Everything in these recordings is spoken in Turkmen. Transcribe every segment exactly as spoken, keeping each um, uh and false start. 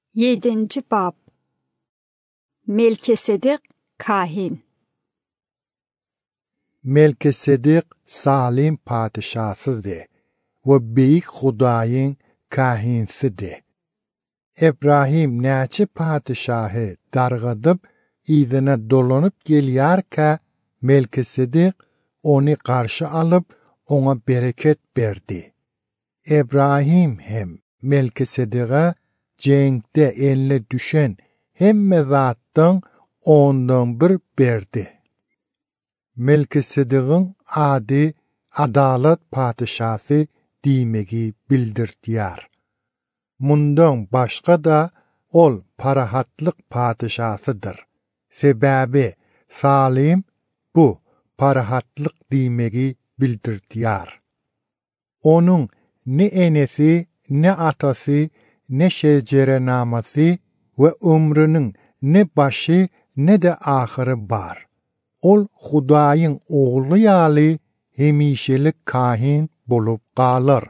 Yedinci bab. Melkisedek kahin. Melkisedek salim padişahıdır ve büyük Hudayın kahinsidir. İbrahim näçe padişahı dargadıp idine dolanıp gelýärkä Melkisedek onu karşı alıp ona bereket berdi. İbrahim hem Melkisedek'e ceňde eline düşen hemme zatdan ondan bir berdi. Melkisedek'in ady adalet padişahı diýmegi bildirdiýär. Mundan başga da ol parahatlyk padişahıdır. Sebäbi salim bu parahatlyk diýmegi bildirdiýär. Onun ne enesi, ne atasy, ne şecerenamasy ve ömrünün ne başı ne de ahırı bar. Ol Hudaýyň oğlu ýaly hemişelik kahin bolup galar.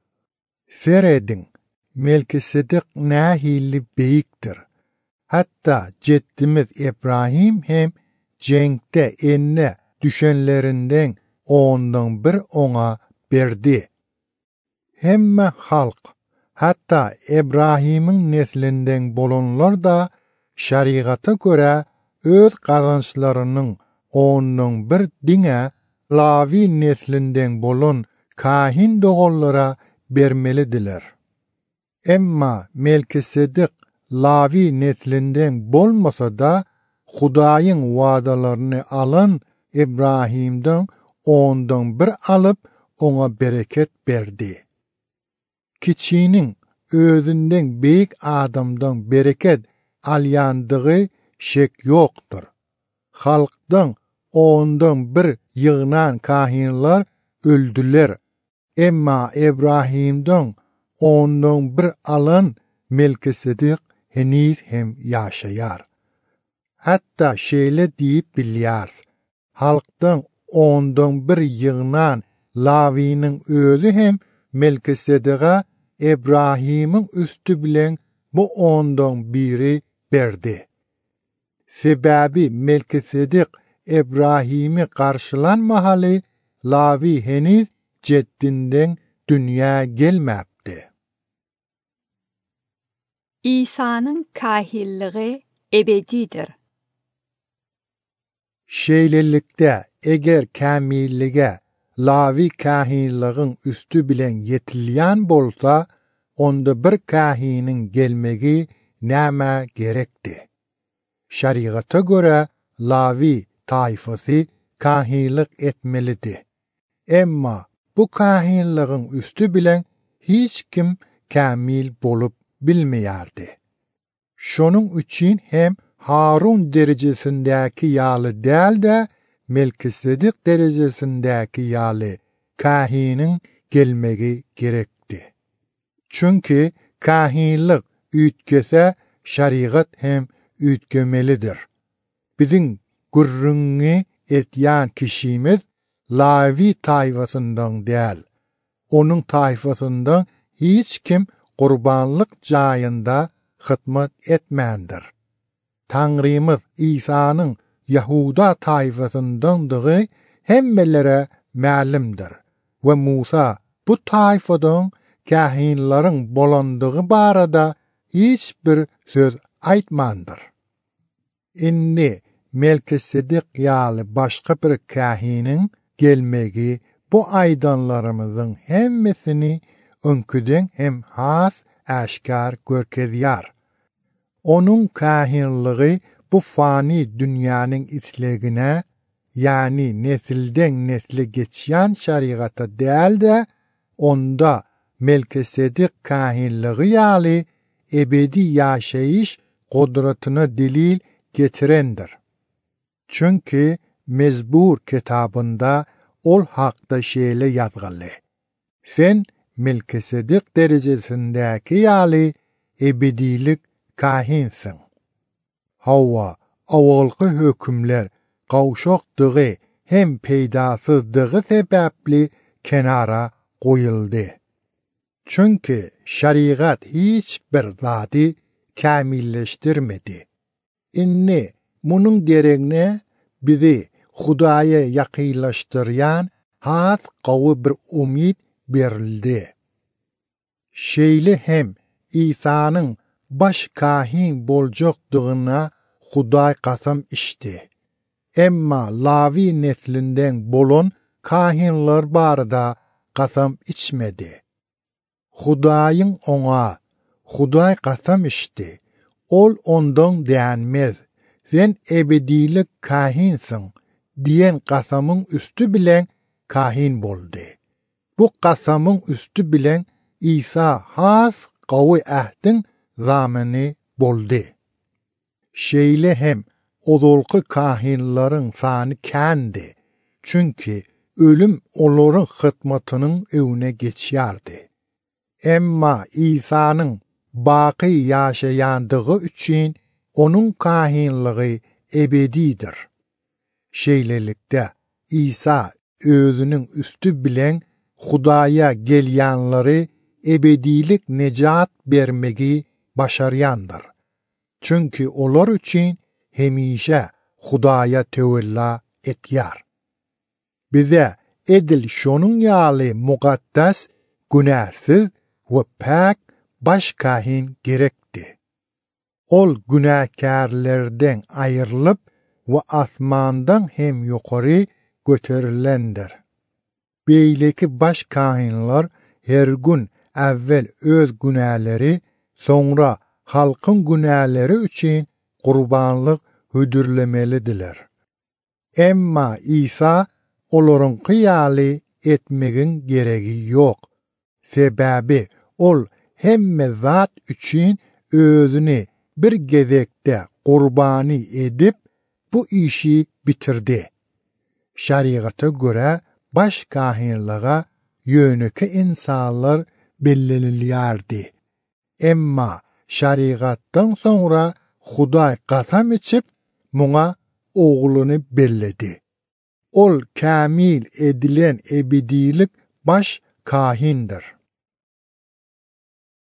Feredin Melkisedek nähili beýikdir. Hatta jeddimiz İbrahim hem ceňde enne düşenlerinden ondan bir ona berdi. Hemme halk, hatta İbrahim'in neslinden bolanlar da şariata göre öz kazançlarının ondan bir diňe Lavi neslinden bolan kahin dogallara bermelidiler. Emma Melkisedek Lavi neslinden bolmasa da Hudaýyň wadalarını alan İbrahim'den ondan bir alıp ona bereket berdi. Kiçinin özünden beýik adamdan bereket alýandygy şek ýokdur. Halkdan ondan bir ýygnan kahinler öldüler. Emma İbrahim'den ondan bir alan Melkisedek heniz hem ýaşaýar. Hatta şeýle diýip bilýärs. Halkdan ondan bir ýygnan Lavi'nin özü hem Melkisedek'e İbrahim'in üstü bilen bu ondan biri berdi. Sebäbi Melkisedek İbrahim'i karşılanmahaly Lavi heniz jeddinden dünýä gelmäpdi. İsa'nın kahilligi ebedidir. Şeýlelikde eger kamillige Lavi kahinligiň üstü bilen yetilýän bolsa, onda bir kahinin gelmegi näme gerekdi? Şariata göre Lavi taýfasy kahinlik etmelidi. Emma bu kahinligiň üstü bilen hiç kim kamil bolup bilmeýärdi. Şonuň üçin hem Harun derejesindäki ýaly däl de Melkisedek derejesindäki ýaly kahinin gelmegi gerekdi. Çünki kahinlik üýtkese şariat hem üýtgemelidir. Biziň gurrunňy etýän kişimiz Lavi taýfasyndan däl. Onuň taýfasyndan hiç kim gurbanlyk jaýynda hytmat etmändir. Tanrymyz İsa'nın Yahuda taýfasyndandygy hemmelere ma'lumdir. Ve Musa bu taýfadan kahinlaryň bolandygy barada hiç bir söz aýtmandyr. Inni Melkisedek ýaly başga bir kahinin gelmegi bu aýdanlarymyzyň hemmesini öňküden hem has aşkar görkezýär. Onuň kahinligi bu fani dünýäniň islegine, yani nesilden nesle geçýän şariata däl de, onda Melkisedek kahinligi ýaly ebedi ýaşaýyş godratyna delil getirendir. Çünki Mezbur kitabında ol hakda şeýle ýazgaly. Sen Melkisedek derejesindäki ýaly ebedilik kahinsin. Hawa awalky hökümler gawşakdygy hem peýdasyzdygy sebäpli kenara goýuldy. Çünki şariat hiç bir zady kamilleştirmedi. Inni munun deregne bizi Hudaýa ýakynlaşdyrýan has gowy bir umid berildi. Şeýle hem İsa'nın baş kahin boljakdygyna Hudaý kasam içdi. Emma Lavi neslinden bolan kahinler barada kasam içmedi. Hudaýyň oňa Hudaý kasam içdi. Ol ondan dänmez. Sen ebedilik kahinsin diyen kasamın üstü bilen kahin boldy. Bu kasamın üstü bilen İsa has gowy ähdin zamany boldy. Şeýle hem ozalky kahinlaryň sany kändi. Çünki ölüm olaryň hytmatynyň öwüne geçýärdi. Emma İsa'nın baky ýaşaýandygy üçin onun kahinligi ebedidir. Şeýlelikde İsa özünün üstü bilen Hudaýa gelýänleri ebedilik nejat bermegi başaryandır. Çünki olar üçin hemişe Hudaýa tövella etýär. Bize edil şonun ýaly muqaddas, günähsiz we pak baş kahin gerekdi. Ol günahkarlardan ayrılıp ve asmandan hem yukarı göterilendir. Beyleki baş kahinler her gün evvel öz günahları, sonra halkın günahları için kurbanlık hüdürlemelidiler. Emma İsa olorun kıyali etmegin gereği yok. Sebebi ol hemme zat için özünü bir gezekte kurbani edip bu işi bitirdi. Şariata göre baş kahinlığa yönüke insanlar bellilerdi. Emma şariattan sonra Hudaý kasam içip muna oğlunu belledi. Ol kamil edilen ebedilik baş kahindir.